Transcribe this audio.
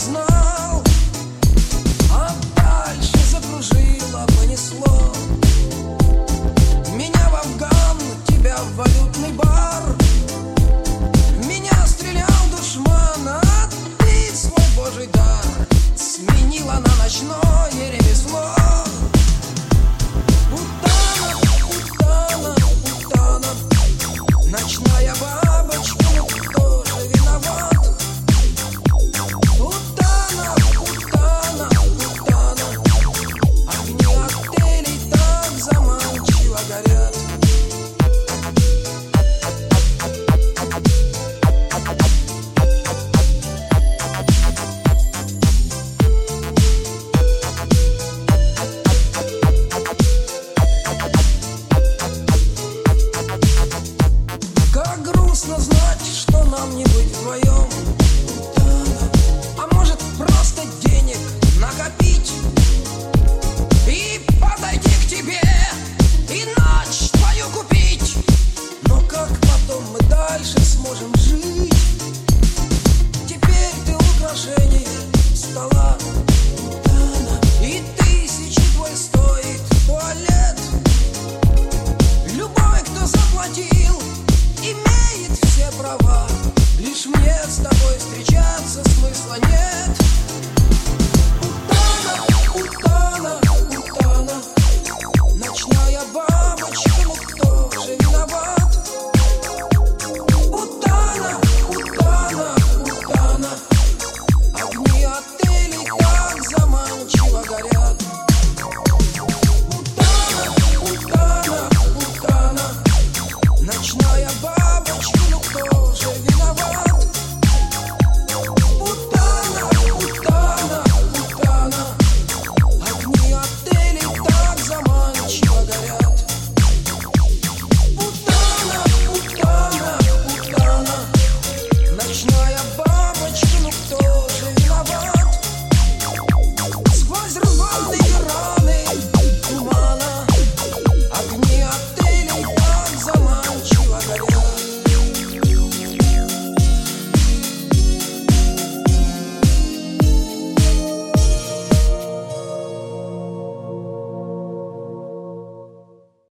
знал, а дальше закружило, понесло меня в Афган, тебя в валютный бар. В меня стрелял душман, а ты свой божий дар сменила на ночное ремесло. Путана, путана, путана, ночная бабочка, тоже виноват. Путана, путана, путана, огни отелей так заманчиво горят. Как грустно знать, что нам не быть вдвоем. А может просто денег накопить и подойти к тебе, и ночь твою купить. Но как потом мы дальше сможем жить? Теперь ты украшение стола.